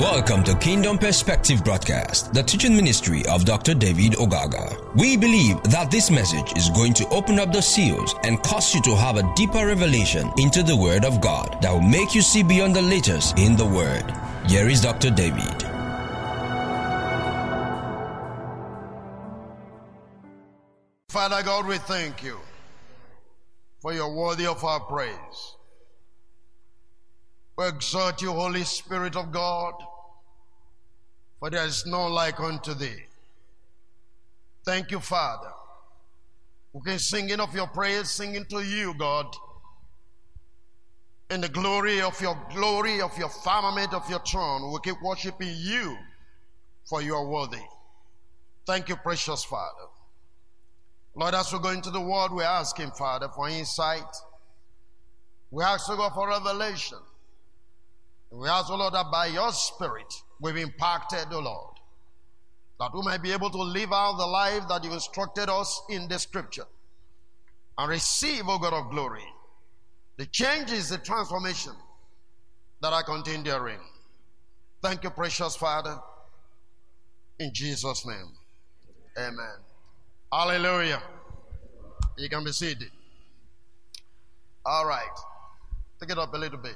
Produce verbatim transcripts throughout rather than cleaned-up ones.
Welcome to Kingdom Perspective Broadcast, the teaching ministry of Doctor David Ogaga. We believe that this message is going to open up the seals and cause you to have a deeper revelation into the Word of God that will make you see beyond the letters in the Word. Here is Doctor David. Father God, we thank you for your worthy of our praise. We exhort you, Holy Spirit of God, for there is none like unto thee. Thank you, Father. We can sing of your praise, singing to you, God, in the glory of your glory, of your firmament, of your throne. We keep worshiping you, for you are worthy. Thank you, precious Father. Lord, as we go into the word, we ask him, Father, for insight. We ask, O God, for revelation. We ask, O Lord, that by your Spirit, we've impacted, O Lord, that we might be able to live out the life that you instructed us in the Scripture and receive, O God of glory, the changes, the transformation that are contained therein. Thank you, precious Father, in Jesus' name. Amen. Hallelujah. You can be seated. All right. Take it up a little bit.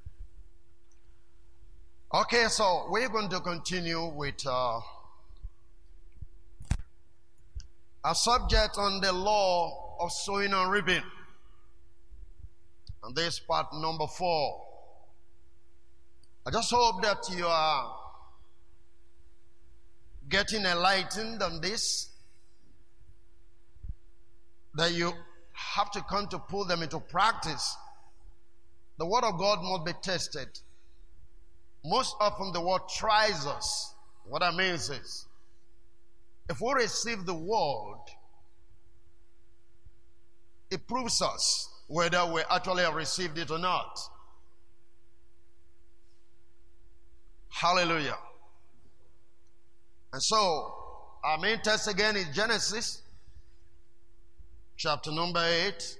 Okay, so we're going to continue with uh, a subject on the law of sowing and reaping. And this part number four. I just hope that you are getting enlightened on this, that you have to come to put them into practice. The word of God must be tested. Most often the word tries us. What that means is, if we receive the word, it proves us whether we actually have received it or not. Hallelujah. And so, our main text again is Genesis, chapter number eight.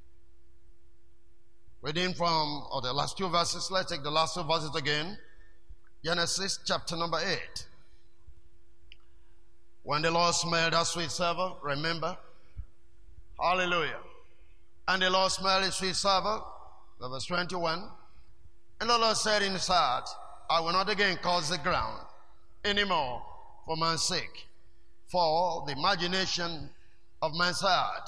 Reading from or the last two verses. Let's take the last two verses again. Genesis chapter number eight. When the Lord smelled a sweet savor, remember? Hallelujah. And the Lord smelled a sweet savor, verse twenty-one. And the Lord said in his heart, I will not again cause the ground anymore for man's sake. For the imagination of man's heart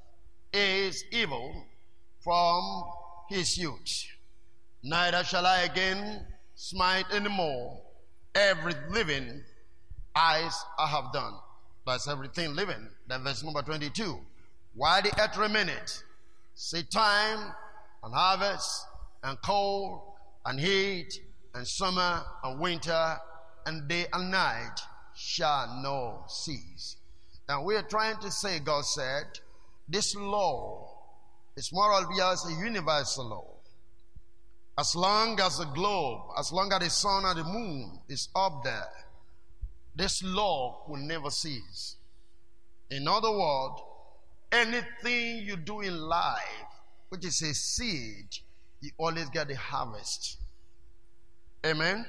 is evil from his youth. Neither shall I again smite anymore every living as I have done. That's everything living. Then verse number twenty-two. While the earth remaineth, seed time and harvest and cold and heat and summer and winter and day and night shall no cease. And we are trying to say, God said, this law is more or less a universal law. As long as the globe, as long as the sun and the moon is up there, this law will never cease. In other words, anything you do in life, which is a seed, you always get the harvest. Amen?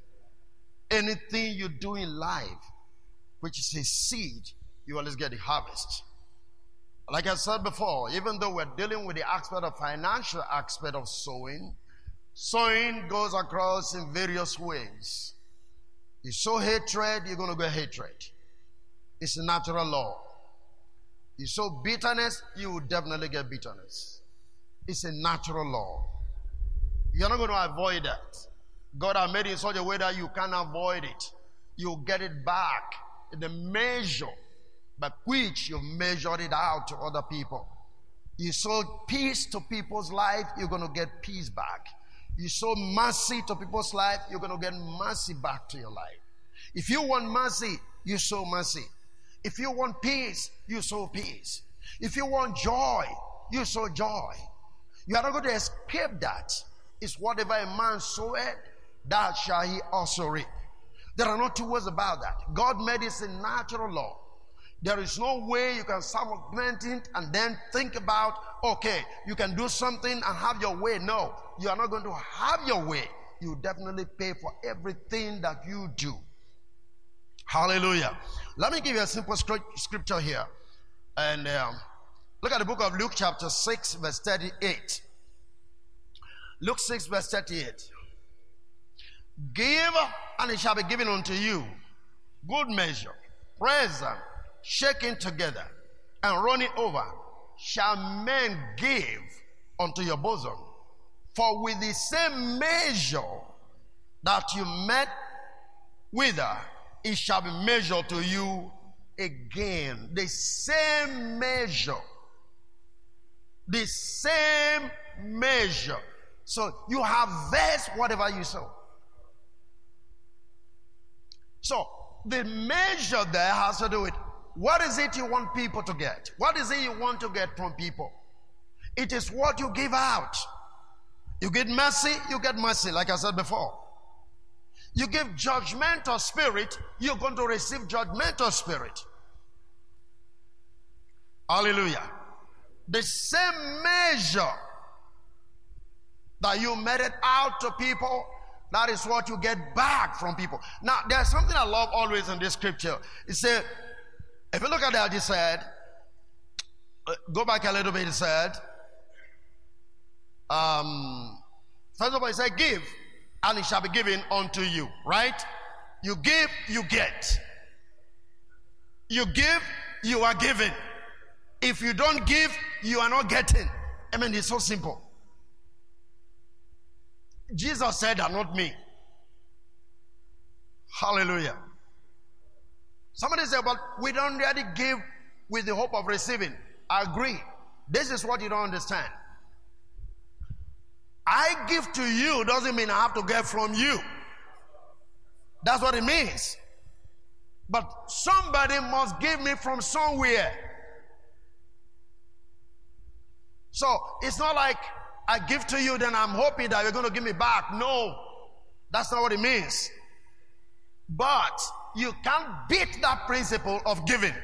Anything you do in life, which is a seed, you always get the harvest. Like I said before, even though we're dealing with the aspect of financial aspect of sowing, sowing goes across in various ways. You sow hatred, you're going to get hatred. It's a natural law. You sow bitterness, you will definitely get bitterness. It's a natural law. You're not going to avoid that. God has made it in such a way that you can't avoid it. You'll get it back in the measure by which you've measured it out to other people. You sow peace to people's life, you're going to get peace back. You sow mercy to people's life, you're going to get mercy back to your life. If you want mercy, you sow mercy. If you want peace, you sow peace. If you want joy, you sow joy. You are not going to escape that. It's whatever a man soweth, that shall he also reap. There are no two words about that. God made it a natural law. There is no way you can supplement it and then think about, okay, you can do something and have your way. No, you are not going to have your way. you definitely pay for everything that you do. Hallelujah. Let me give you a simple scripture here. And um, look at the book of Luke chapter six verse thirty-eight. Luke six verse thirty-eight. Give, and it shall be given unto you. Good measure, present, shaken together, and running over, shall men give unto your bosom. For with the same measure that you met with her, it shall be measured to you again. The same measure. The same measure. So you harvest whatever you sow. So the measure there has to do with what is it you want people to get? What is it you want to get from people? It is what you give out. You get mercy, you get mercy, like I said before. You give judgmental spirit, you're going to receive judgmental spirit. Hallelujah. The same measure that you meted out to people, that is what you get back from people. Now, there's something I love always in this scripture. It said, if you look at that, it said, uh, go back a little bit, it said, um, first of all, it said, give, and it shall be given unto you, right? You give, you get. You give, you are given. If you don't give, you are not getting. I mean, it's so simple. Jesus said that, not me. Hallelujah. Somebody said, but we don't really give with the hope of receiving. I agree. This is what you don't understand. I give to you doesn't mean I have to get from you. That's what it means. But somebody must give me from somewhere. So it's not like I give to you, then I'm hoping that you're going to give me back. No, that's not what it means. But you can't beat that principle of giving.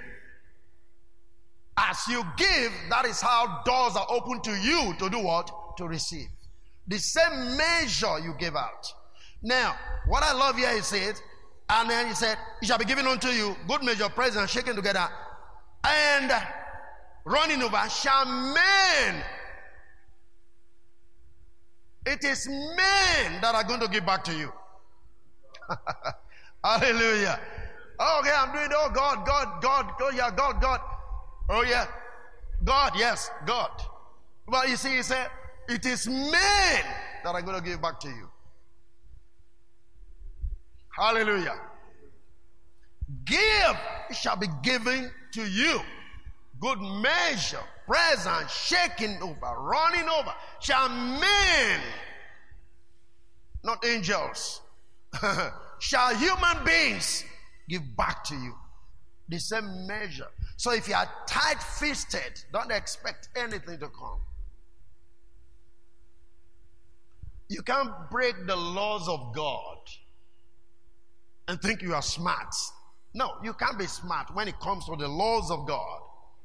As you give, that is how doors are open to you to do what? To receive. The same measure you give out. Now, what I love here, he said, and then he said, it shall be given unto you, good measure, present, shaken together, and running over, shall men. It is men that are going to give back to you. Hallelujah. Oh, okay, I'm doing it. Oh, God, God, God, oh, yeah, God, God. Oh, yeah. God, yes, God. But you see, he said, it is men that are going to give back to you. Hallelujah. Give, it shall be given to you. Good measure, present, shaking over, running over, shall men, not angels, shall human beings give back to you. The same measure. So if you are tight-fisted, don't expect anything to come. You can't break the laws of God and think you are smart. No, you can't be smart when it comes to the laws of God.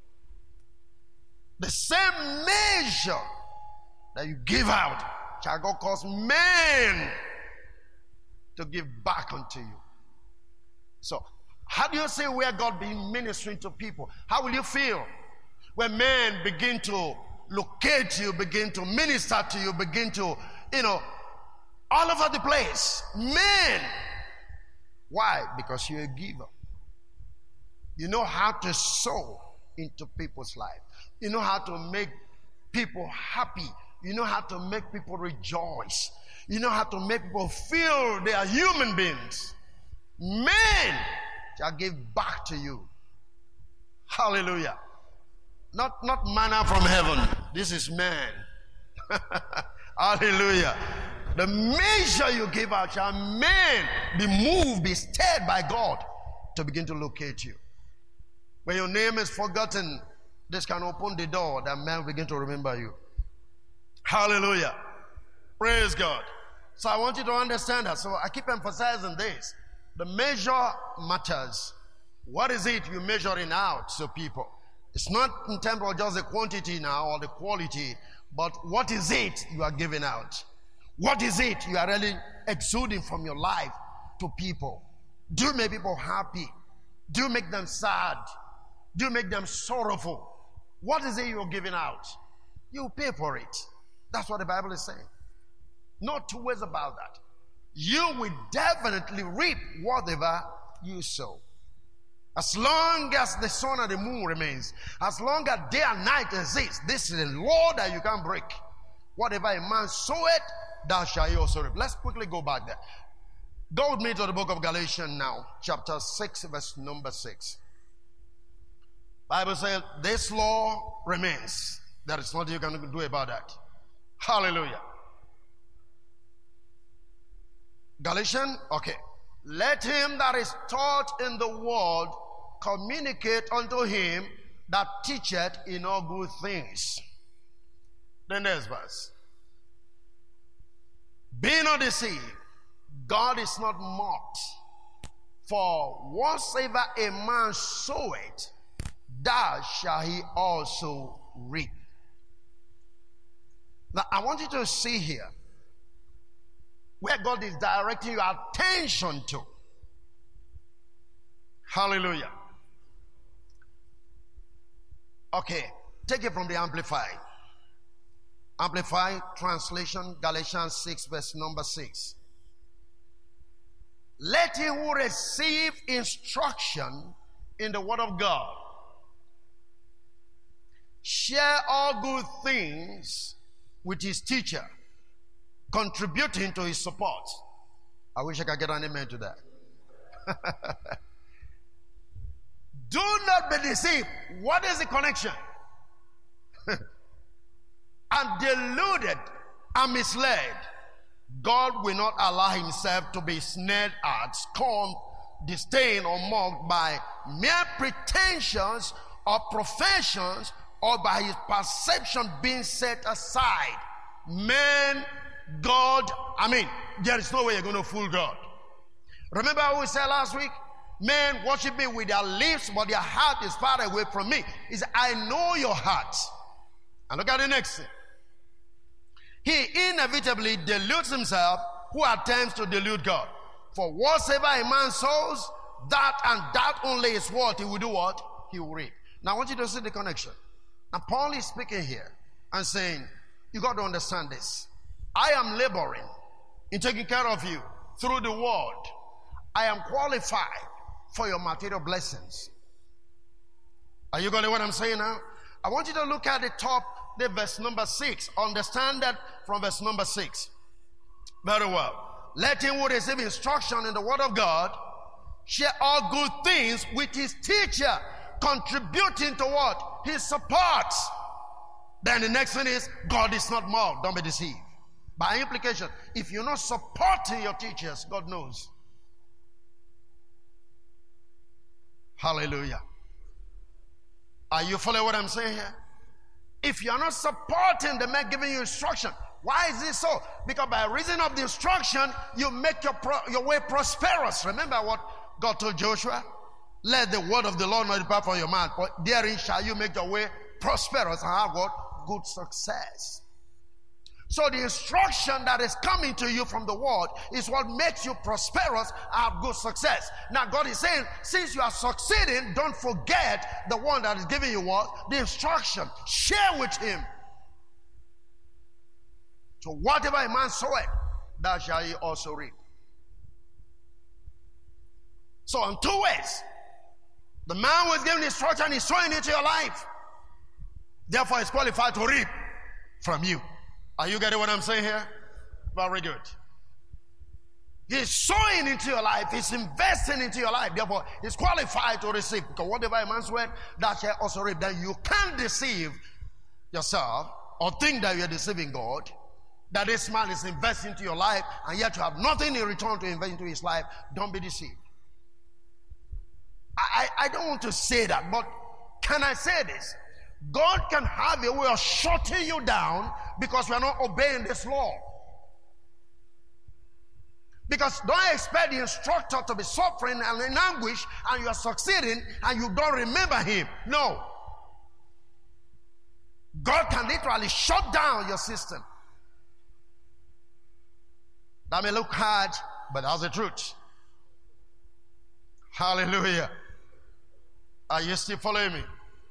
The same measure that you give out shall God cause men to give back unto you. So, how do you say where God be ministering to people? How will you feel when men begin to locate you, begin to minister to you, begin to, you know, all over the place? Men. Why? Because you're a giver. You know how to sow into people's life. You know how to make people happy. You know how to make people rejoice. You know how to make people feel they are human beings. Men shall give back to you. Hallelujah. Not, not manna from heaven. This is man. Hallelujah. The measure you give out shall men be moved, be stirred by God to begin to locate you. When your name is forgotten, this can open the door that men will begin to remember you. Hallelujah. Praise God. So I want you to understand that. So I keep emphasizing this. The measure matters. What is it you're measuring out to people? It's not in terms of just the quantity now or the quality, but what is it you are giving out? What is it you are really exuding from your life to people? Do you make people happy? Do you make them sad? Do you make them sorrowful? What is it you're giving out? You pay for it. That's what the Bible is saying. No two ways about that. You will definitely reap whatever you sow. As long as the sun and the moon remains, as long as day and night exists, this is a law that you can't break. Whatever a man soweth, thou shalt he also reap. Let's quickly go back there. Go with me to the book of Galatians now, chapter six, verse number six. Bible says, this law remains. There is nothing you can do about that. Hallelujah. Galatians, okay. Let him that is taught in the word communicate unto him that teacheth in all good things. The next verse. Be not deceived, God is not mocked. For whatsoever a man soweth, that shall he also reap. Now, I want you to see here where God is directing your attention to. Hallelujah. Okay, take it from the Amplified. Amplified translation, Galatians six, verse number six. Let him who receive instruction in the word of God share all good things with his teacher, contributing to his support. I wish I could get an amen to that. Do not be deceived. What is the connection? And deluded and misled. God will not allow himself to be snared at, scorned, disdained, or mocked by mere pretensions or professions, or by his perception being set aside. Man, God, I mean, there is no way you're going to fool God. Remember what we said last week? Men worship me with their lips, but their heart is far away from me. He said, I know your heart. And look at the next thing. He inevitably deludes himself who attempts to delude God. For whatsoever a man sows, that and that only is what he will do what? He will reap. Now I want you to see the connection. Now Paul is speaking here and saying, you got to understand this. I am laboring in taking care of you through the word. I am qualified for your material blessings. Are you getting what I'm saying now? I want you to look at the top, the verse number six. Understand that from verse number six. Very well. Let him who receive instruction in the word of God share all good things with his teacher, contributing to what? His support. Then the next thing is, God is not mocked. Don't be deceived. By implication, if you're not supporting your teachers, God knows. Hallelujah. Are you following what I'm saying here? If you're not supporting the man giving you instruction, why is this so? Because by reason of the instruction, you make your, pro your way prosperous. Remember what God told Joshua? Let the word of the Lord not depart from your mouth, but therein shall you make your way prosperous and have what? Good success. So the instruction that is coming to you from the word is what makes you prosperous and have good success. Now God is saying, since you are succeeding, don't forget the one that is giving you what? The instruction. Share with him. So whatever a man soweth, that shall he also reap. So in two ways, the man was given instruction, he's sowing into your life. Therefore, he's qualified to reap from you. Are you getting what I'm saying here? Very good. He's sowing into your life. He's investing into your life. Therefore, he's qualified to receive. Because whatever a man's word, that shall also reap. Then you can't deceive yourself or think that you're deceiving God. That this man is investing into your life and yet you have nothing in return to invest into his life. Don't be deceived. I, I, I don't want to say that, but can I say this? God can have a way of shutting you down because we are not obeying this law. Because don't expect the instructor to be suffering and in anguish and you are succeeding and you don't remember him. No. God can literally shut down your system. That may look hard, but that's the truth. Hallelujah. Are you still following me?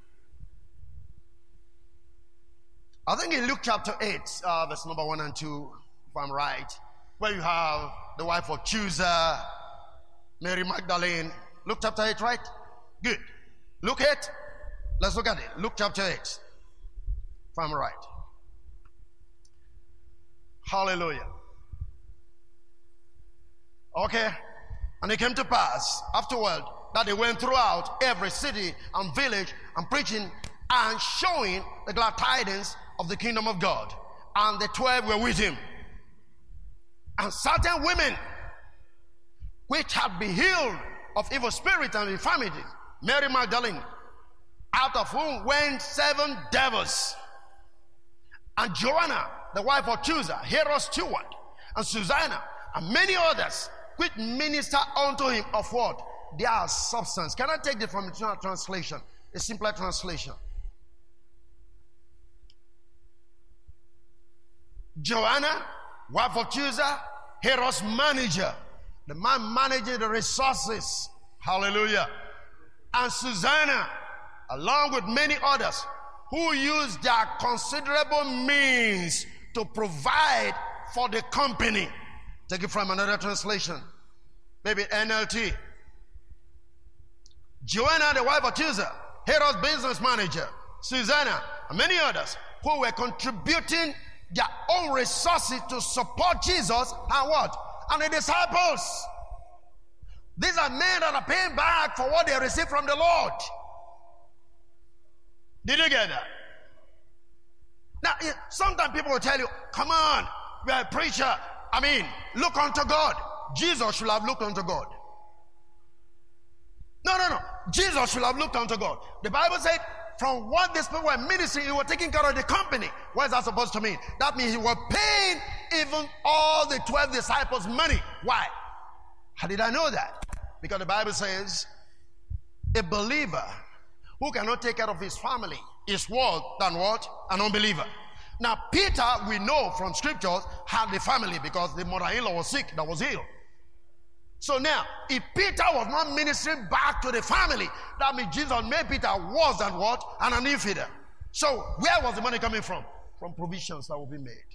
I think in Luke chapter eight, uh, verse number one and two, if I'm right, where you have the wife of Chuza, Mary Magdalene. Luke chapter eight, right? Good. Luke eight. Let's look at it. Luke chapter eight, if I'm right. Hallelujah. Okay. And it came to pass afterward that they went throughout every city and village and preaching and showing the glad tidings of the kingdom of God. And the twelve were with him. And certain women which had been healed of evil spirits and infirmities, Mary Magdalene, out of whom went seven devils, and Joanna, the wife of Chuza, Herod's steward, and Susanna, and many others, which minister unto him of what? Their substance. Can I take this from the translation? A simpler translation. Joanna, wife of Chuza, Herod's manager, the man managing the resources. Hallelujah. And Susanna, along with many others, who used their considerable means to provide for the company. Take it from another translation, maybe N L T. Joanna, the wife of Chuza, Herod's business manager, Susanna, and many others who were contributing their own resources to support Jesus and what? And the disciples. These are men that are paying back for what they received from the Lord. Did you get that? Now, sometimes people will tell you, come on, we are a preacher. I mean, look unto God. Jesus should have looked unto God. No, no, no. Jesus should have looked unto God. The Bible said, from what these people were ministering, he was taking care of the company. What is that supposed to mean? That means he was paying even all the twelve disciples money. Why? How did I know that? Because the Bible says, a believer who cannot take care of his family is worse than what? An unbeliever. Now, Peter, we know from scriptures, had the family because the mother-in-law was sick, that was ill. So now, if Peter was not ministering back to the family, that means Jesus made Peter worse than what? And an infidel. So, where was the money coming from? From provisions that will be made.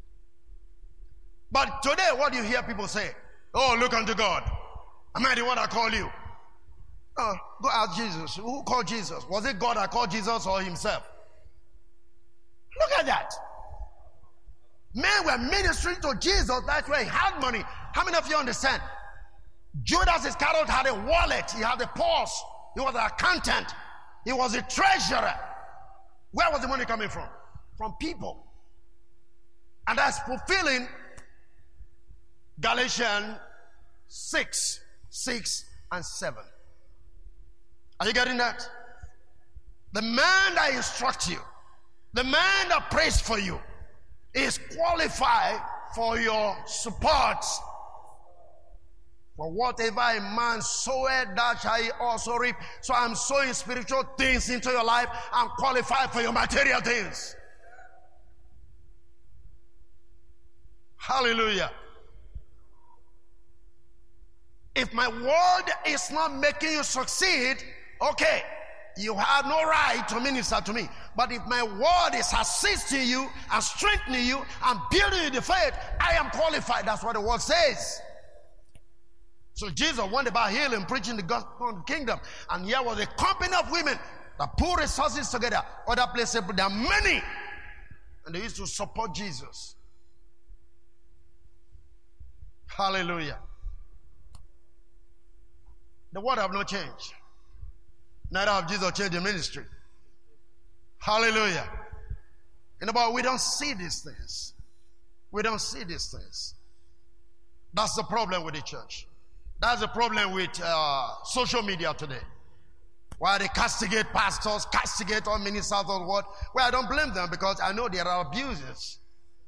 But today, what do you hear people say? Oh, look unto God. Am I the one that called you? Oh, go ask Jesus. Who called Jesus? Was it God that called Jesus or himself? Look at that. Men were ministering to Jesus. That's where he had money. How many of you understand? Judas Iscariot had a wallet. He had a purse. He was an accountant. He was a treasurer. Where was the money coming from? From people. And that's fulfilling Galatians six, six and seven. Are you getting that? The man that instructs you, the man that prays for you, is qualified for your support. For whatever a man soweth, that shall he also reap. So I'm sowing spiritual things into your life. I'm qualified for your material things. Hallelujah. If my word is not making you succeed, okay, you have no right to minister to me. But if my word is assisting you and strengthening you and building you the faith, I am qualified. That's what the word says. So Jesus went about healing, preaching the gospel of the kingdom. And here was a company of women that put resources together. Other places, but there are many. And they used to support Jesus. Hallelujah. The word have not changed. Neither have Jesus changed the ministry. Hallelujah. And about we don't see these things. We don't see these things. That's the problem with the church. That's the problem with uh, social media today. Why they castigate pastors, castigate all ministers or what? Well, I don't blame them because I know there are abuses.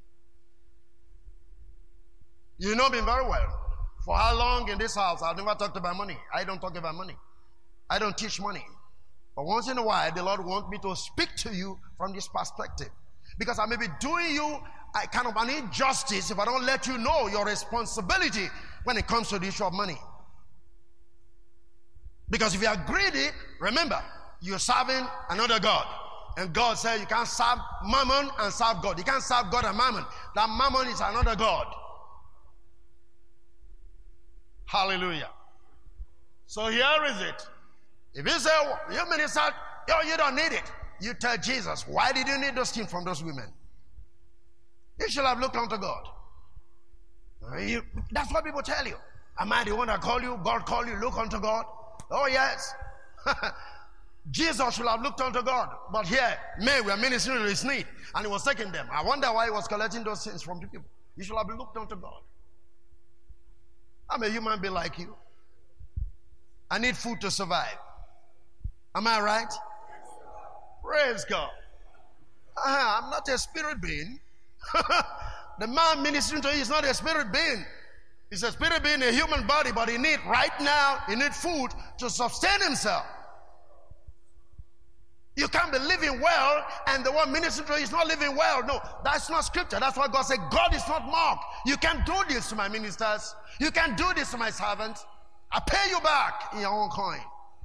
You know me very well. For how long in this house I've never talked about money. I don't talk about money. I don't teach money. But once in a while, the Lord wants me to speak to you from this perspective. Because I may be doing you I kind of I need justice if I don't let you know your responsibility when it comes to the issue of money. Because if you are greedy, remember, you're serving another God. And God said you can't serve mammon and serve God. You can't serve God and mammon. That mammon is another God. Hallelujah. So here is it. If you say, you minister, yo, you don't need it. You tell Jesus, why did you need those things from those women? You should have looked unto God. You, that's what people tell you. Am I the one that called you? God called you, look unto God? Oh, yes. Jesus should have looked unto God. But here, men were ministering to his need, and he was taking them. I wonder why he was collecting those things from people. You should have looked unto God. I'm a human being like you. I need food to survive. Am I right? Praise God. Uh, I'm not a spirit being. The man ministering to you is not a spirit being. He's a spirit being, a human body, but he needs, right now, he needs food to sustain himself. You can't be living well and the one ministering to you is not living well. No, that's not scripture. That's why God said, God is not mocked. You can't do this to my ministers. You can't do this to my servants. I pay you back in your own coin.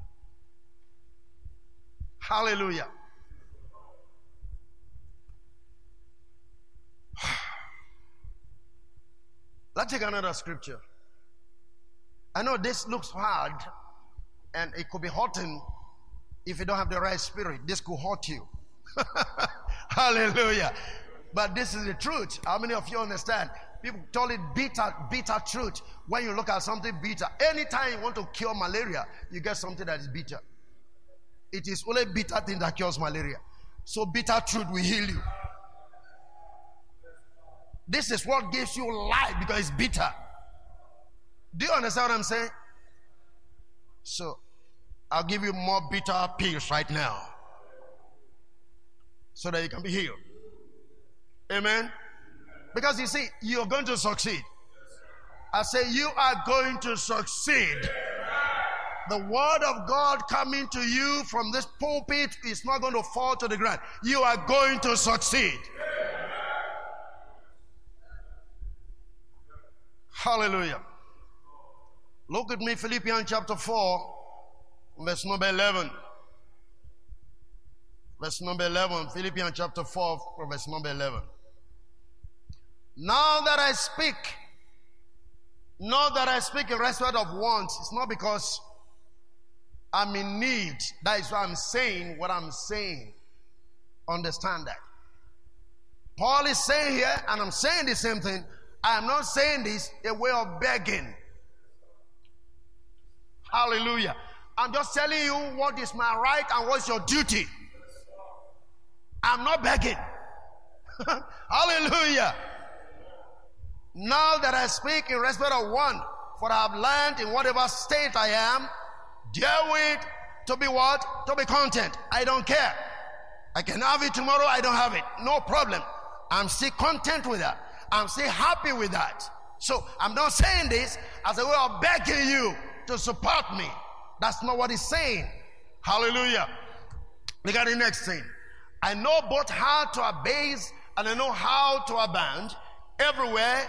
Hallelujah. Let's take another scripture. I know this looks hard and it could be hurting if you don't have the right spirit. This could hurt you. Hallelujah. But this is the truth. How many of you understand? People call it bitter, bitter truth. When you look at something bitter, anytime you want to cure malaria, you get something that is bitter. It is only bitter thing that cures malaria. So bitter truth will heal you. This is what gives you life because it's bitter. Do you understand what I'm saying? So, I'll give you more bitter pills right now so that you can be healed. Amen? Because you see, you're going to succeed. I say you are going to succeed. The word of God coming to you from this pulpit is not going to fall to the ground. You are going to succeed. Hallelujah. Look at me, Philippians chapter four, verse number eleven. Verse number eleven, Philippians chapter four, verse number eleven. Now that I speak, not that I speak in respect of wants, it's not because I'm in need. That is why I'm saying what I'm saying. Understand that. Paul is saying here, and I'm saying the same thing. I am not saying this a way of begging. Hallelujah. I'm just telling you what is my right and what's your duty. I'm not begging. Hallelujah. Now that I speak in respect of one, for I have learned in whatever state I am, therewith to be what? To be content. I don't care. I can have it tomorrow, I don't have it. No problem. I'm still content with that. I'm still happy with that. So I'm not saying this as a way of begging you to support me. That's not what he's saying. Hallelujah. Look at the next thing. I know both how to abase and I know how to abound everywhere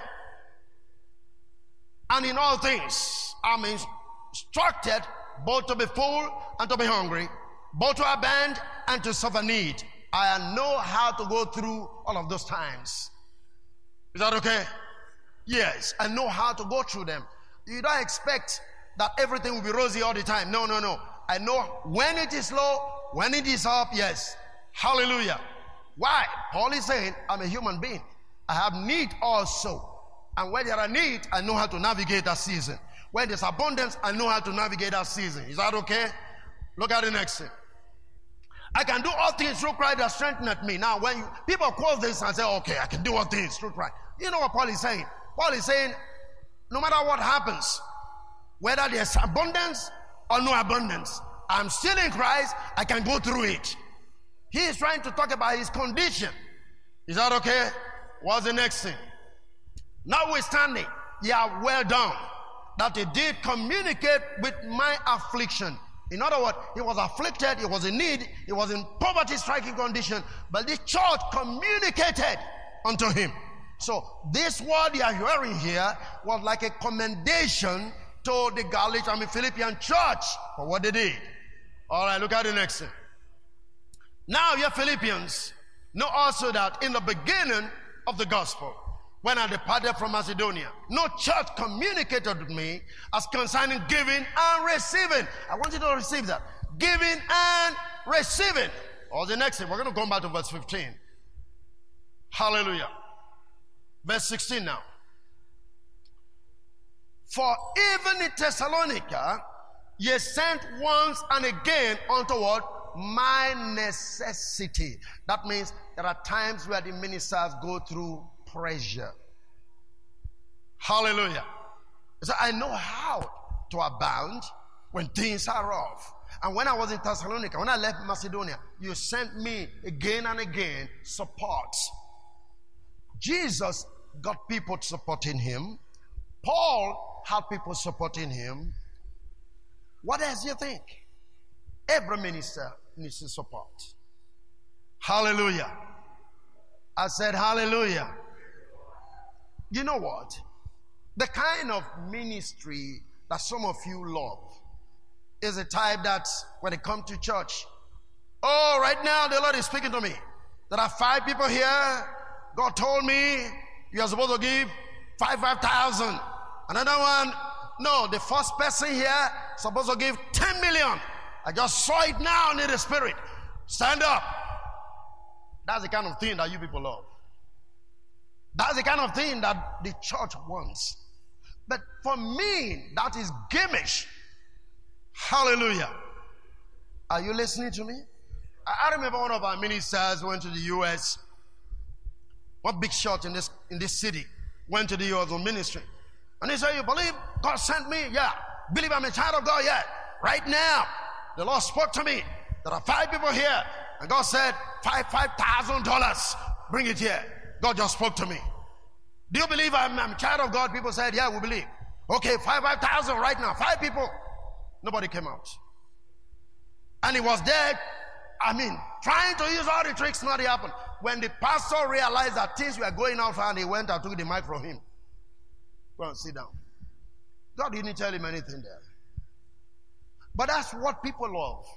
and in all things. I'm instructed both to be full and to be hungry, both to abound and to suffer need. I know how to go through all of those times. Is that okay? Yes, I know how to go through them. You don't expect that everything will be rosy all the time. No, no, no. I know when it is low, when it is up, yes. Hallelujah. Why? Paul is saying, I'm a human being. I have need also. And when there are need, I know how to navigate that season. When there's abundance, I know how to navigate that season. Is that okay? Look at the next thing. I can do all things through Christ that strengtheneth me. Now, when you, people quote this and say, okay, I can do all things through Christ. You know what Paul is saying? Paul is saying, no matter what happens, whether there's abundance or no abundance, I'm still in Christ, I can go through it. He is trying to talk about his condition. Is that okay? What's the next thing? Notwithstanding, ye are well done, that he did communicate with my affliction. In other words, he was afflicted, he was in need, he was in poverty-striking condition, but this church communicated unto him. So this word you are hearing here was like a commendation to the Galatian, I mean Philippian church for what they did. All right, look at the next thing. Now, you Philippians, know also that in the beginning of the gospel, when I departed from Macedonia, no church communicated with me as concerning giving and receiving. I want you to receive that. Giving and receiving. Or the next thing, we're going to go back to verse fifteen. Hallelujah. Verse sixteen now. For even in Thessalonica, ye sent once and again unto what? My necessity. That means there are times where the ministers go through pressure. Hallelujah. So I know how to abound when things are rough. And when I was in Thessalonica, when I left Macedonia, you sent me again and again support. Jesus got people supporting him. Paul had people supporting him. What else do you think? Every minister needs to support. Hallelujah. I said hallelujah. You know what? The kind of ministry that some of you love is a type that when they come to church, oh, right now the Lord is speaking to me. There are five people here. God told me you are supposed to give five, five thousand. Another one, no, the first person here is supposed to give ten million. I just saw it now in the spirit. Stand up. That's the kind of thing that you people love. That's the kind of thing that the church wants. But for me, that is gamish. Hallelujah. Are you listening to me? I, I remember one of our ministers went to the U S. One big shot in this in this city went to the U S on ministry. And he said, you believe God sent me? Yeah. Believe I'm a child of God? Yeah. Right now, the Lord spoke to me. There are five people here. And God said, five, five thousand dollars. Bring it here. God just spoke to me. Do you believe I'm, I'm a child of God? People said, yeah, we believe. Okay, five, five thousand right now. Five people. Nobody came out. And he was there, I mean, trying to use all the tricks, nothing happened. When the pastor realized that things were going out, and he went and took the mic from him. Go and sit down. God didn't tell him anything there. But that's what people love.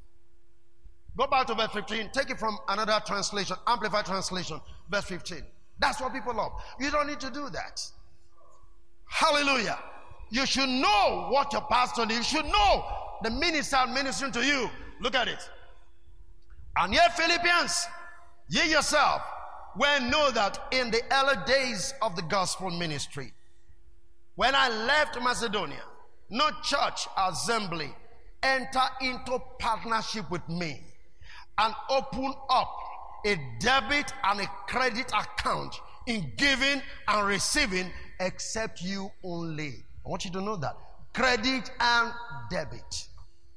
Go back to verse fifteen. Take it from another translation, Amplified translation, verse fifteen. That's what people love. You don't need to do that. Hallelujah. You should know what your pastor did. You should know the minister ministering to you. Look at it. And ye Philippians, ye yourself, well know that in the early days of the gospel ministry, when I left Macedonia, no church assembly entered into partnership with me and opened up a debit and a credit account in giving and receiving except you only. I want you to know that. Credit and debit.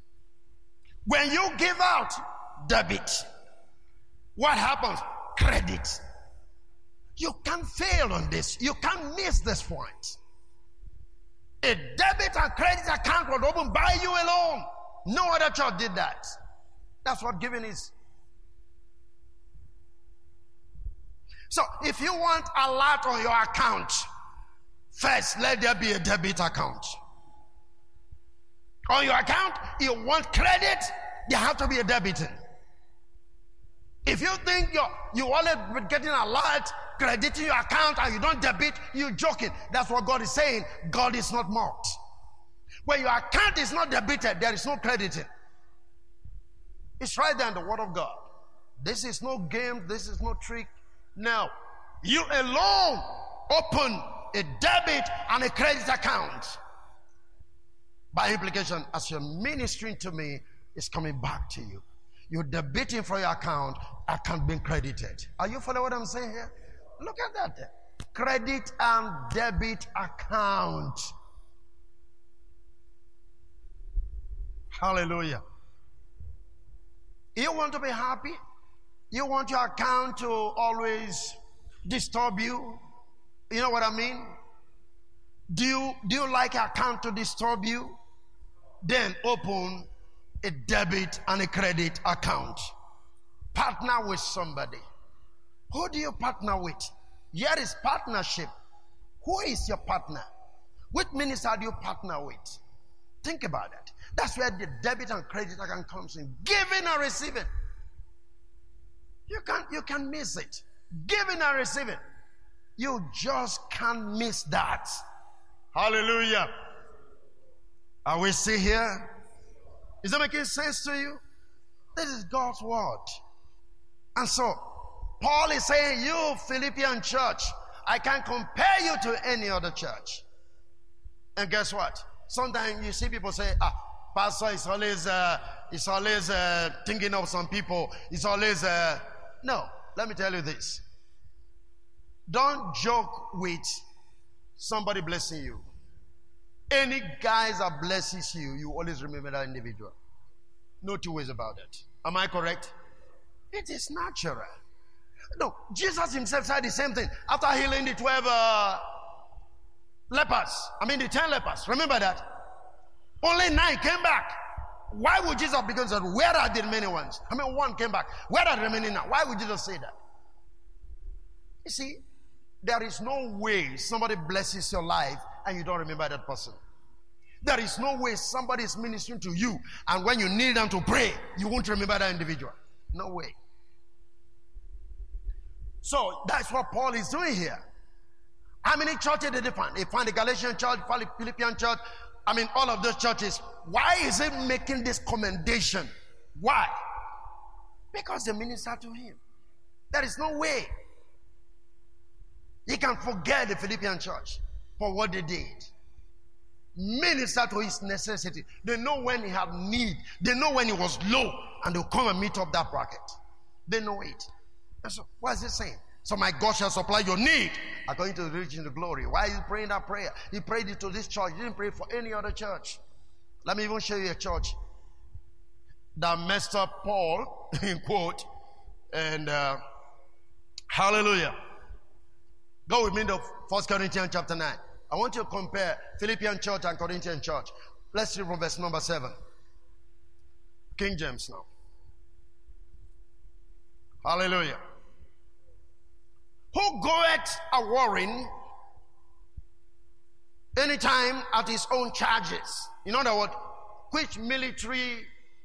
When you give out debit, what happens? Credit. You can't fail on this. You can't miss this point. A debit and credit account was opened by you alone. No other church did that. That's what giving is. So if you want a lot on your account, first let there be a debit account. On your account, you want credit, there have to be a debiting. If you think you're you always getting a lot, crediting your account and you don't debit, you're joking. That's what God is saying. God is not mocked. When your account is not debited, there is no crediting. It's right there in the Word of God. This is no game. This is no trick. Now, you alone open a debit and a credit account. By implication, as you're ministering to me, it's coming back to you. You're debiting for your account, account being credited. Are you following what I'm saying here? Look at that there. Credit and debit account. Hallelujah. You want to be happy? You want your account to always disturb you? You know what I mean? Do you, do you like your account to disturb you? Then open a debit and a credit account. Partner with somebody. Who do you partner with? Here is partnership. Who is your partner? Which minister do you partner with? Think about that. That's where the debit and credit account comes in. Giving and receiving. You can't, you can miss it. Giving and receiving. You just can't miss that. Hallelujah. Are we still here? Is that making sense to you? This is God's word. And so, Paul is saying, you Philippian church, I can't compare you to any other church. And guess what? Sometimes you see people say, ah, pastor is always, uh, is always uh, thinking of some people. It's always, uh... no, let me tell you this. Don't joke with somebody blessing you. Any guys that blesses you, you always remember that individual. No two ways about it. Am I correct? It is natural. No, Jesus himself said the same thing after healing the twelve uh, lepers. I mean the ten lepers. Remember that? Only nine came back. Why would Jesus begin to say, where are the remaining ones? I mean one came back. Where are the remaining now? Why would Jesus say that? You see, there is no way somebody blesses your life and you don't remember that person. There is no way somebody is ministering to you and when you need them to pray, you won't remember that individual. No way. So that's what Paul is doing here. How many churches did he find? He found the Galatian church, Philippian church. I mean, all of those churches. Why is he making this commendation? Why? Because they minister to him. There is no way he can forget the Philippian church for what they did. Minister to his necessity. They know when he had need. They know when he was low. And they'll come and meet up that bracket. They know it. And so, what is he saying? So my God shall supply your need according to the riches in the glory. Why is he praying that prayer? He prayed it to this church. He didn't pray for any other church. Let me even show you a church that messed up Paul, in quote, and uh, hallelujah. Go with me to First Corinthians chapter nine. I want you to compare Philippian church and Corinthian church. Let's read from verse number seven. King James now. Hallelujah. Who goeth a warring anytime at his own charges. In other words, which military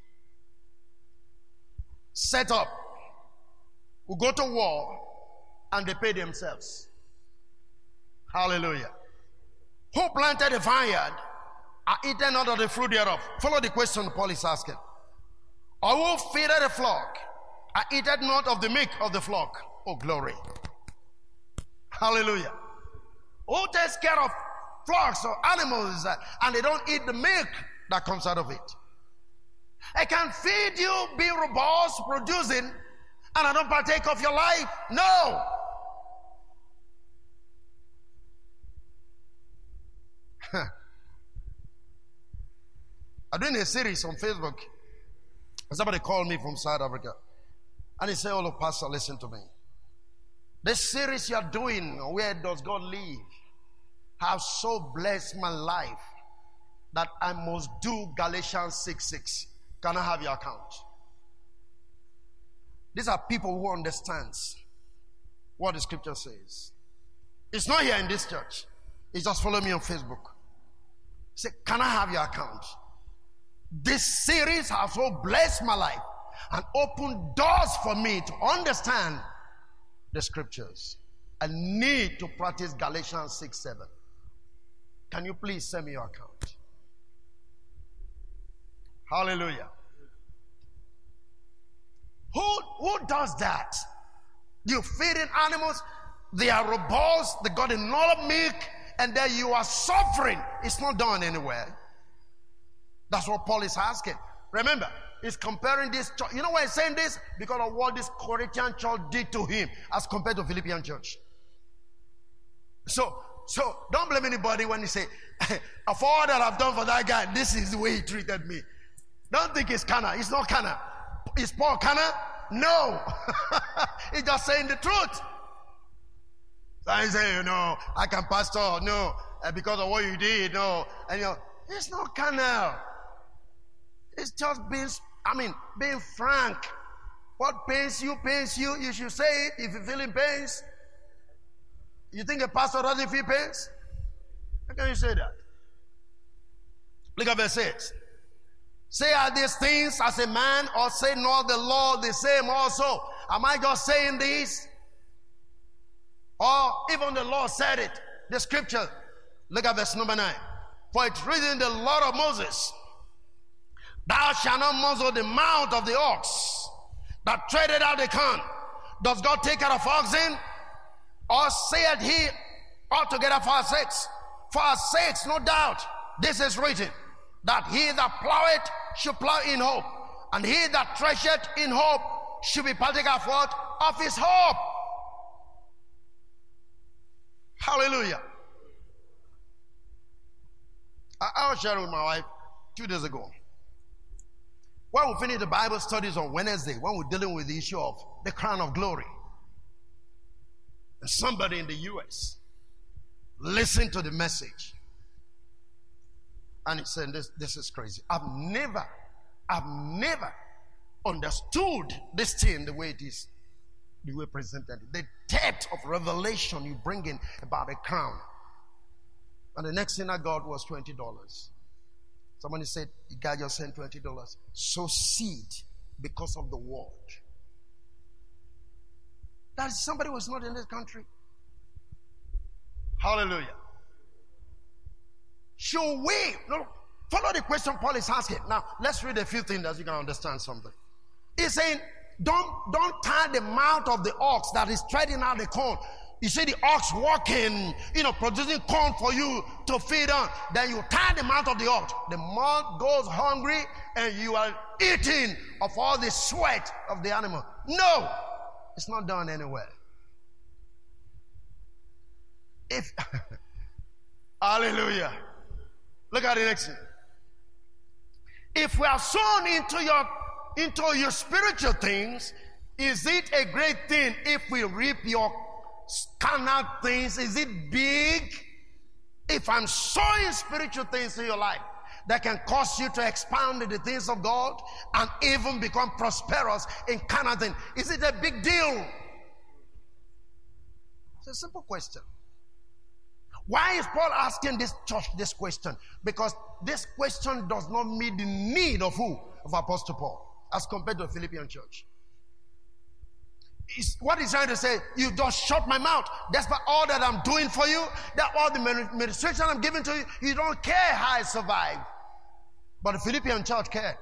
setup will go to war and they pay themselves. Hallelujah. Who planted a vineyard are eaten out of the fruit thereof. Follow the question Paul is asking. Or who feedeth a flock are eaten not of the milk of the flock. Oh, glory. Hallelujah. Who takes care of flocks or animals uh, and they don't eat the milk that comes out of it? I can feed you, be robust, producing, and I don't partake of your life. No. I'm doing a series on Facebook. Somebody called me from South Africa. And he said, oh, look, Pastor, listen to me. This series you're doing, Where Does God Live, has so blessed my life that I must do Galatians six six. Can I have your account? These are people who understand what the scripture says. It's not here in this church. It's just follow me on Facebook. Say, can I have your account? This series has so blessed my life and opened doors for me to understand the scriptures. I need to practice Galatians six seven. Can you please send me your account? Hallelujah. Who, who does that? You feeding animals, they are robust, they got enough milk, and then you are suffering. It's not done anywhere. That's what Paul is asking. Remember, he's comparing this church. You know why he's saying this? Because of what this Corinthian church did to him as compared to Philippian church. So, so don't blame anybody when you say, of all that I've done for that guy, this is the way he treated me. Don't think it's Cana. It's not Cana. Is Paul Cana? No. He's just saying the truth. So I say, you know, I can pastor. No, uh, because of what you did. No. And you know, it's not Cana. It's just being, I mean, being frank. What pains you, pains you. You should say it if you feel in pains. You think a pastor doesn't feel pains? How can you say that? Look at verse six. Say are these things as a man, or say not the Lord the same also? Am I just saying this? Or even the Lord said it. The scripture. Look at verse number nine. For it's written in the law of Moses, thou shalt not muzzle the mouth of the ox that treadeth out the corn. Does God take care of oxen? Or saith he altogether for our sakes? For our sakes, no doubt, this is written, that he that ploweth should plow in hope, and he that thresheth in hope should be partaker of what? Of his hope. Hallelujah. I, I was sharing with my wife two days ago. When we finished the Bible studies on Wednesday, when we're dealing with the issue of the crown of glory, and somebody in the U S listened to the message, and he said, this, this is crazy. I've never, I've never understood this thing the way it is, the way presented it. The depth of revelation you bring in about a crown. And the next thing I got was twenty dollars. Somebody said, the guy just sent twenty dollars. Sow seed because of the word. That is somebody who was not in this country. Hallelujah. Should we? No, follow the question Paul is asking. Now, let's read a few things that you can understand something. He's saying, don't, don't tie the mouth of the ox that is treading out the corn. You see the ox walking, you know, producing corn for you to feed on. Then you tie the mouth of the ox. The mouth goes hungry and you are eating of all the sweat of the animal. No, it's not done anywhere. If, hallelujah. Look at the next thing. If we are sown into your into your spiritual things, is it a great thing if we reap your carnal things? Is it big? If I'm sowing spiritual things in your life that can cause you to expand in the things of God and even become prosperous in carnal things, is it a big deal? It's a simple question. Why is Paul asking this church this question? Because this question does not meet the need of who? Of Apostle Paul, as compared to the Philippian church. It's, what he's trying to say, you just shut my mouth. That's all that I'm doing for you. That all the administration I'm giving to you, you don't care how I survive. But the Philippian church cared.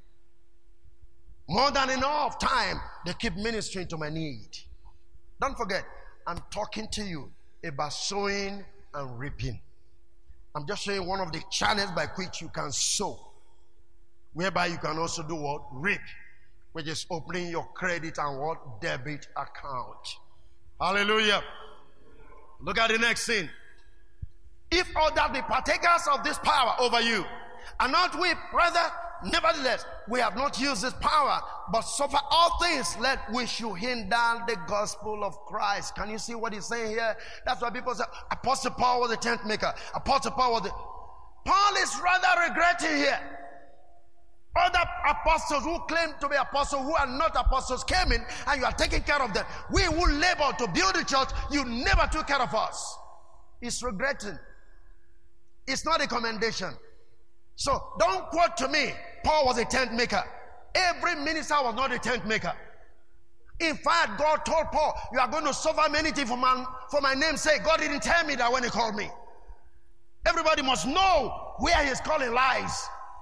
More than enough time, they keep ministering to my need. Don't forget, I'm talking to you about sowing and reaping. I'm just showing one of the channels by which you can sow, whereby you can also do what? Reap, which is opening your credit and what? Debit account. Hallelujah. Look at the next thing. If all that be partakers of this power over you, and not we, rather, nevertheless, we have not used this power, but suffer all things, let we should hinder the gospel of Christ. Can you see what he's saying here? That's why people say, Apostle Paul was the tent maker. Apostle Paul was the... Paul is rather regretting here. Other apostles who claim to be apostles, who are not apostles, came in, and you are taking care of them. We who labor to build the church, you never took care of us. He's regretting. It's not a commendation. So don't quote to me, Paul was a tent maker. Every minister was not a tent maker. In fact, God told Paul, you are going to suffer many things for my, for my name's sake. God didn't tell me that when he called me. Everybody must know where he's calling lies.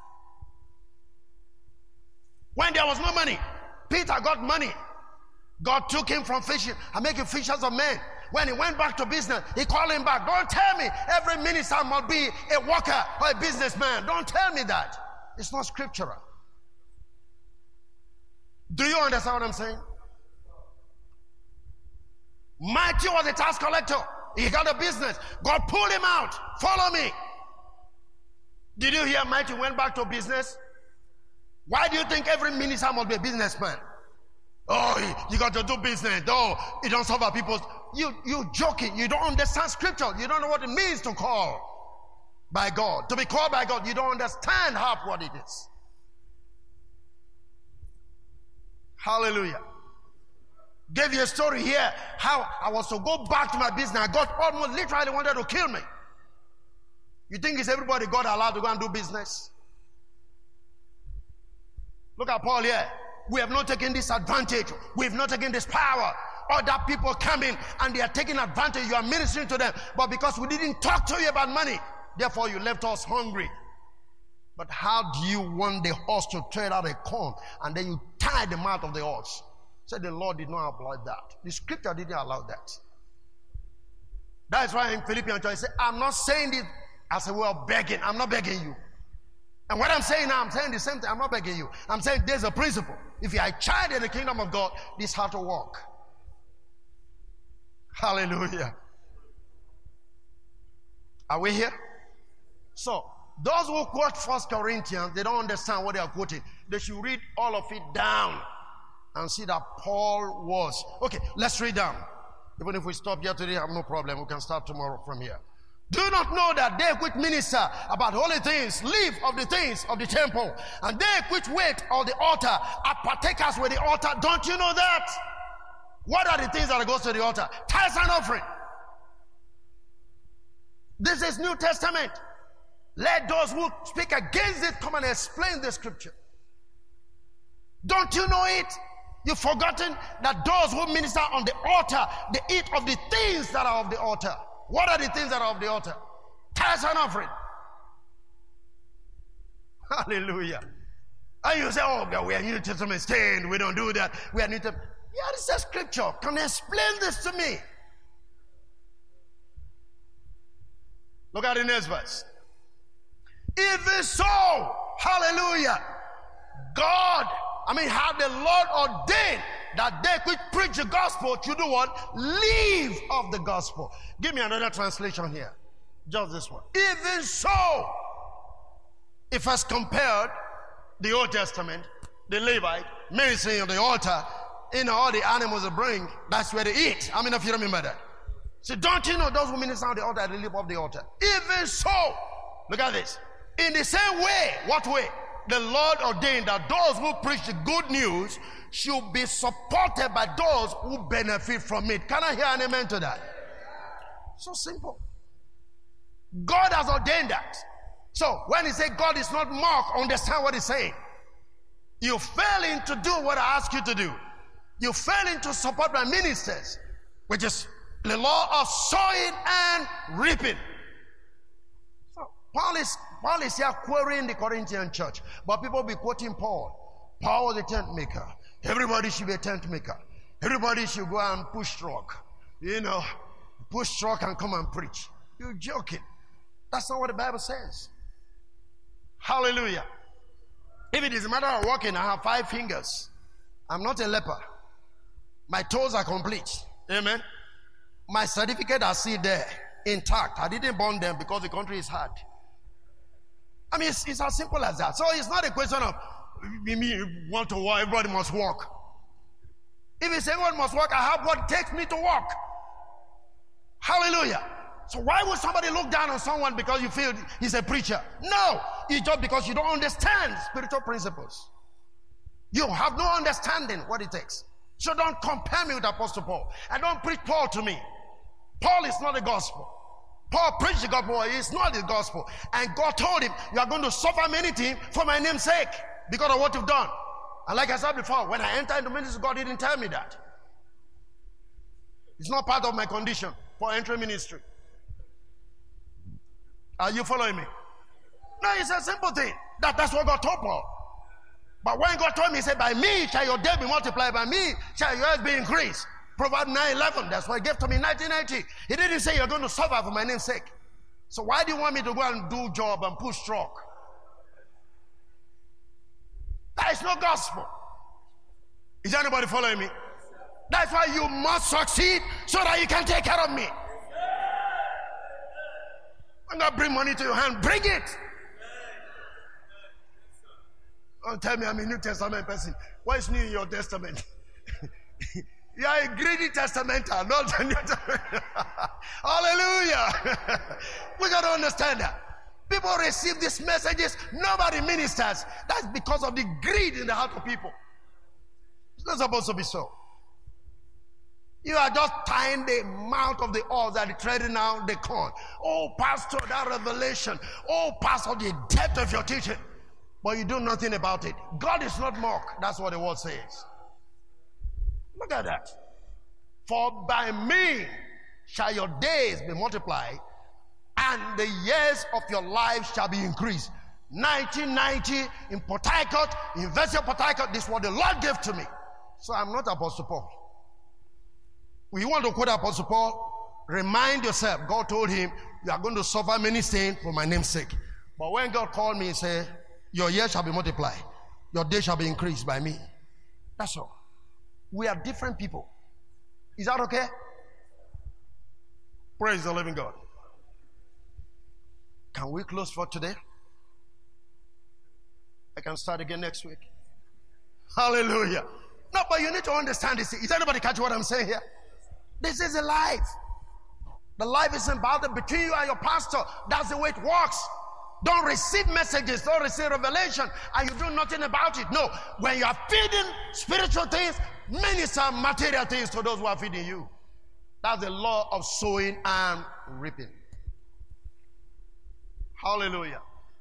When there was no money, Peter got money. God took him from fishing and making fishers of men. When he went back to business, he called him back. Don't tell me every minister must be a worker or a businessman. Don't tell me that. It's not scriptural. Do you understand what I'm saying? Matthew was a tax collector. He got a business. God pulled him out. Follow me. Did you hear Matthew went back to business? Why do you think every minister must be a businessman? Oh, you got to do business. Oh, you don't serve people. You, you joking. You don't understand scripture. You don't know what it means to call by God. To be called by God, you don't understand half what it is. Hallelujah. Gave you a story here how I was to go back to my business. God almost literally wanted to kill me. You think it's everybody God allowed to go and do business? Look at Paul here. We have not taken this advantage. We have not taken this power. Other people come in and they are taking advantage. You are ministering to them. But because we didn't talk to you about money, therefore you left us hungry. But how do you want the horse to tread out a corn and then you tie the mouth of the horse? Said the Lord did not allow that. The scripture didn't allow that. That's why in Philippians I say, I'm not saying it as a way of begging. I'm not begging you. And what I'm saying now, I'm saying the same thing. I'm not begging you. I'm saying there's a principle. If you are a child in the kingdom of God, this is how to walk. Hallelujah. Are we here? So, those who quote First Corinthians, they don't understand what they are quoting. They should read all of it down and see that Paul was. Okay, let's read down. Even if we stop here today, I have no problem. We can start tomorrow from here. Do you not know that they which minister about holy things live of the things of the temple, and they which wait on the altar are partakers with the altar? Don't you know that? What are the things that goes to the altar? Tithes and offering. This is New Testament. Let those who speak against it come and explain the scripture. Don't you know it? You've forgotten that those who minister on the altar, they eat of the things that are of the altar. What are the things that are of the altar? Tithes and offering. Hallelujah. And you say, oh, God, we are New Testament stained. We don't do that. We are New Testament. Yeah, this is scripture. Can you explain this to me? Look at the next verse. Even so, hallelujah, God, I mean, have the Lord ordained that they which preach the gospel to do what? Live of the gospel. Give me another translation here. Just this one. Even so, if as compared the Old Testament, the Levite, ministering on the altar, you know, all the animals they bring, that's where they eat. How many of you remember that? So don't you know those who minister on the altar, they live off the altar? Even so, look at this. In the same way, what way? The Lord ordained that those who preach the good news should be supported by those who benefit from it. Can I hear an amen to that? So simple. God has ordained that. So when he says God is not mocked, understand what he's saying. You fail in to do what I ask you to do. You fail in to support my ministers, which is the law of sowing and reaping. So Paul is, Paul is here querying the Corinthian church, but people be quoting Paul. Paul was a tent maker. Everybody should be a tent maker. Everybody should go and push truck. You know, push truck and come and preach. You're joking. That's not what the Bible says. Hallelujah. If it is a matter of walking, I have five fingers. I'm not a leper. My toes are complete. Amen. My certificate are still there, intact. I didn't burn them because the country is hard. I mean, it's, it's as simple as that. So it's not a question of, you mean you want to walk, everybody must walk. If it's everyone must walk, I have what takes me to walk. Hallelujah. So why would somebody look down on someone because you feel he's a preacher? No, it's just because you don't understand spiritual principles. You have no understanding what it takes. So don't compare me with Apostle Paul. And don't preach Paul to me. Paul is not the gospel. Paul preached the gospel. It's not the gospel. And God told him, you are going to suffer many things for my name's sake because of what you've done. And like I said before, when I entered into ministry, God didn't tell me that. It's not part of my condition for entering ministry. Are you following me? No, it's a simple thing. That, that's what God told Paul. But when God told me, he said, by me shall your day be multiplied, by me shall your earth be increased. Proverbs nine eleven, that's what he gave to me in nineteen ninety. He didn't say you're going to suffer for my name's sake. So why do you want me to go and do job and push truck? That is no gospel. Is anybody following me? That's why you must succeed so that you can take care of me. When God bring money to your hand, bring it. Don't tell me I'm a New Testament person. What is new in your testament? You are a greedy testamental, not a New Testament. Hallelujah. We got to understand that. People receive these messages, nobody ministers. That's because of the greed in the heart of people. It's not supposed to be so. You are just tying the mouth of the ox and treading down the corn. Oh, pastor, that revelation. Oh, pastor, the depth of your teaching. But you do nothing about it. God is not mocked. That's what the word says. Look at that. For by me shall your days be multiplied, and the years of your life shall be increased. nineteen ninety in Port Harcourt, University of Port Harcourt, this is what the Lord gave to me. So I'm not Apostle Paul. When you want to quote Apostle Paul, remind yourself, God told him, you are going to suffer many things for my name's sake. But when God called me and said, your years shall be multiplied, your days shall be increased by me. That's all. We are different people. Is that okay? Praise the living God. Can we close for today? I can start again next week. Hallelujah. No, but you need to understand this. Is anybody catch what I'm saying here? This is a life. The life is about between you and your pastor. That's the way it works. Don't receive messages, don't receive revelation, and you do nothing about it. No, when you are feeding spiritual things, minister material things to those who are feeding you. That's the law of sowing and reaping. Hallelujah.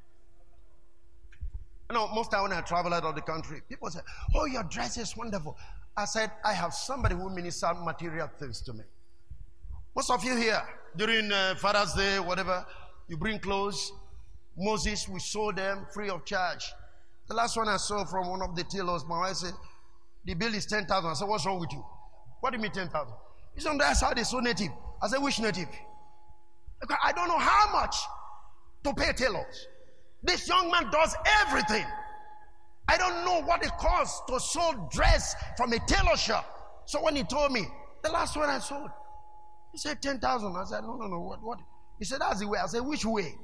You know, most time when I travel out of the country, people say, oh, your dress is wonderful. I said, I have somebody who ministers material things to me. Most of you here, during uh, Father's Day, whatever, you bring clothes. Moses, we sold them free of charge. The last one I saw from one of the tailors, my wife said, the bill is ten thousand. I said, what's wrong with you? What do you mean ten thousand? He said, that's how they so native. I said, which native? I don't know how much to pay tailors. This young man does everything. I don't know what it costs to sew dress from a tailor shop. So when he told me, the last one I sold, he said ten thousand. I said, no, no, no, what, what? He said, that's the way. I said, which way?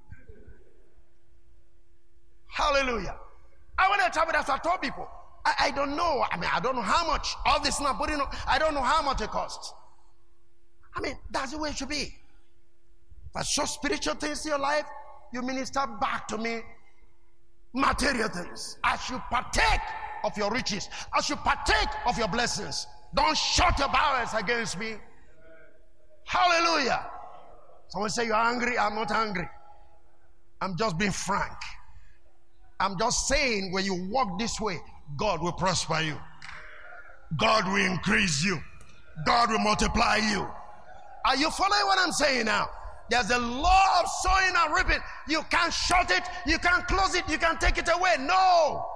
Hallelujah. I want to travel, that's what I told people. I, I don't know. I mean, I don't know how much. All this not putting on, I don't know how much it costs. I mean, that's the way it should be. If I show spiritual things in your life, you minister back to me material things. I should partake of your riches. I should partake of your blessings. Don't shut your bowels against me. Hallelujah. Someone say you're angry. I'm not angry. I'm just being frank. I'm just saying when you walk this way, God will prosper you. God will increase you. God will multiply you. Are you following what I'm saying now? There's a law of sowing and reaping. You can't shut it. You can't close it. You can't take it away. No.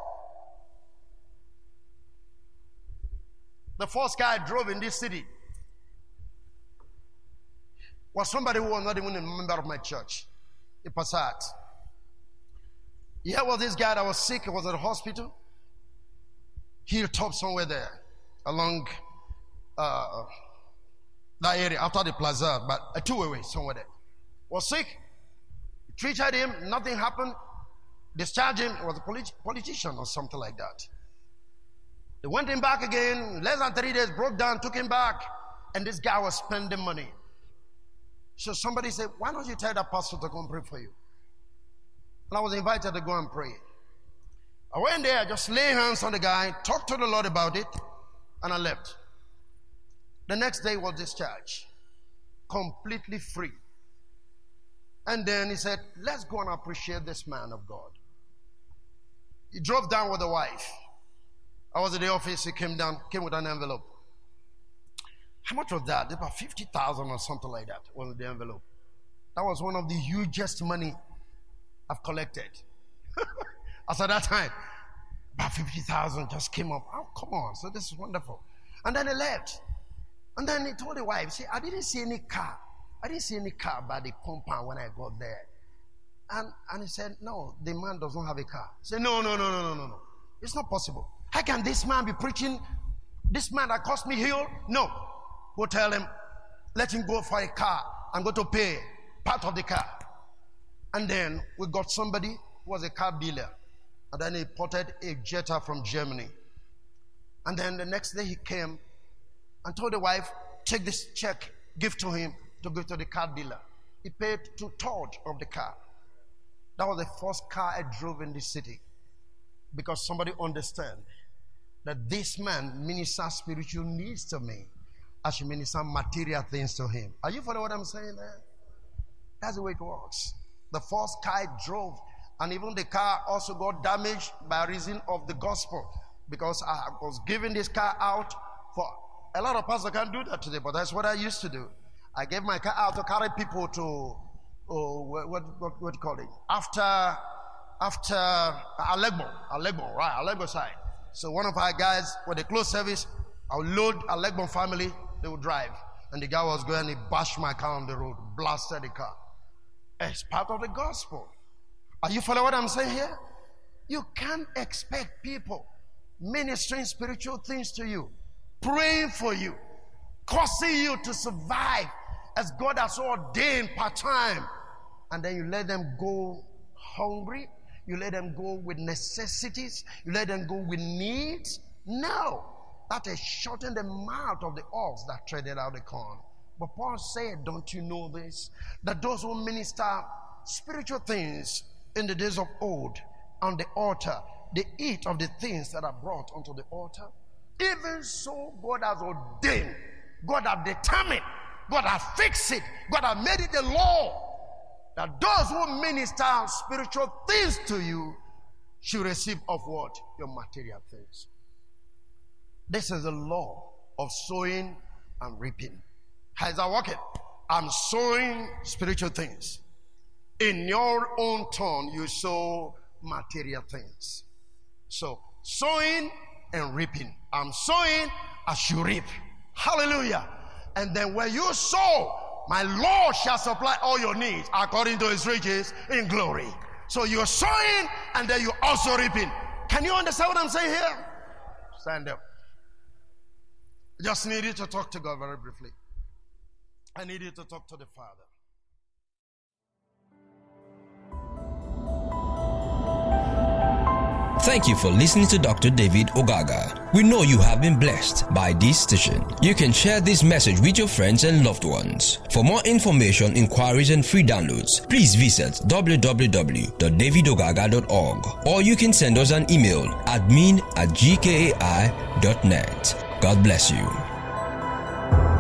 The first guy I drove in this city was somebody who was not even a member of my church. A Passat. Here was this guy that was sick. He was at the hospital. Hilltop somewhere there. Along uh, that area. After the plaza. But a two-way somewhere there. Was sick. Treated him. Nothing happened. Discharged him. He was a polit- politician or something like that. They went him back again. Less than three days. Broke down. Took him back. And this guy was spending money. So somebody said, why don't you tell that pastor to come pray for you? And I was invited to go and pray. I went there, I just lay hands on the guy, talked to the Lord about it, and I left. The next day was discharged. Completely free. And then he said, let's go and appreciate this man of God. He drove down with the wife. I was at the office, he came down, came with an envelope. How much was that? About fifty thousand or something like that was the envelope. That was one of the hugest money I've collected. As at that time, about fifty thousand just came up. Oh, come on. So this is wonderful. And then he left. And then he told the wife, see, I didn't see any car. I didn't see any car by the compound when I got there. And, and he said, no, the man does not have a car. He said, no, no, no, no, no, no, no. It's not possible. How can this man be preaching? This man that cost me heal? No. Go tell him, let him go for a car. I'm going to pay part of the car. And then we got somebody who was a car dealer. And then he imported a Jetta from Germany. And then the next day he came and told the wife, take this check, give to him to give to the car dealer. He paid two-thirds of the car. That was the first car I drove in this city. Because somebody understood that this man ministers spiritual needs to me I should minister material things to him. Are you following what I'm saying there? That's the way it works. The first car I drove, and even the car also got damaged by reason of the gospel, because I was giving this car out for a lot of pastors can't do that today, but that's what I used to do. I gave my car out to carry people to oh, what what what, what do you call it? After after Alegbo, Alegbo, right? Alegbo side. So one of our guys, when they close service, I'll load Alegbo family. They would drive, and the guy was going. He bashed my car on the road, blasted the car. It's part of the gospel. Are you following what I'm saying here? You can't expect people ministering spiritual things to you, praying for you, causing you to survive as God has ordained part-time, and then you let them go hungry, you let them go with necessities, you let them go with needs. No, that is shorten the mouth of the ox that treaded out the corn. But Paul said, don't you know this? That those who minister spiritual things in the days of old on the altar, they eat of the things that are brought onto the altar. Even so, God has ordained, God has determined, God has fixed it, God has made it the law that those who minister spiritual things to you should receive of what? Your material things. This is the law of sowing and reaping. How is that working? I'm sowing spiritual things. In your own turn, you sow material things. So, sowing and reaping. I'm sowing, I should reap. Hallelujah. And then when you sow, my Lord shall supply all your needs according to his riches in glory. So you're sowing and then you're also reaping. Can you understand what I'm saying here? Stand up. I just need you to talk to God very briefly. I need you to talk to the Father. Thank you for listening to Doctor David Ogaga. We know you have been blessed by this station. You can share this message with your friends and loved ones. For more information, inquiries, and free downloads, please visit w w w dot david ogaga dot org, or you can send us an email admin at g k a i dot net. God bless you.